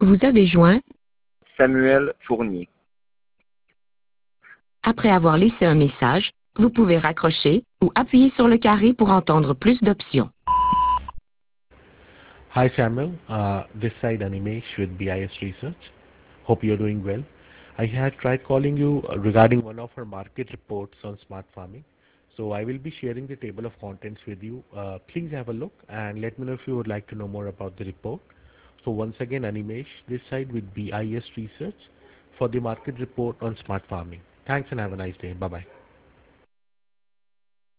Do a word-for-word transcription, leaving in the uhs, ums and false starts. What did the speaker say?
Vous avez joint, Samuel Fournier. après avoir laissé un message, vous pouvez raccrocher ou appuyer sur le carré pour entendre plus d'options. Hi Samuel, uh, this side Animesh with B I S Research. Hope you're doing well. I had tried calling you regarding one of our market reports on smart farming. So I will be sharing the table of contents with you. Uh, please have a look and let me know if you would like to know more about the report. So once again, Animesh, this side with B I S Research for the market report on smart farming. Thanks and have a nice day. Bye bye.